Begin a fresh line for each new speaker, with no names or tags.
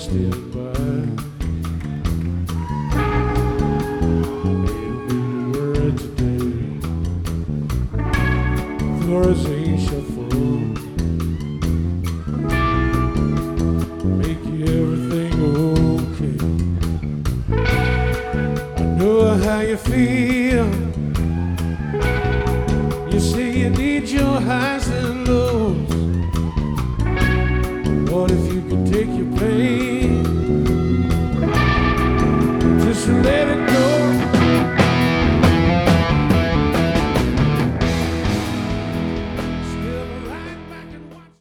standing by. It'll be the word today. Thorazine shall fall. Make you everything okay. I know how you feel. You say you need your high.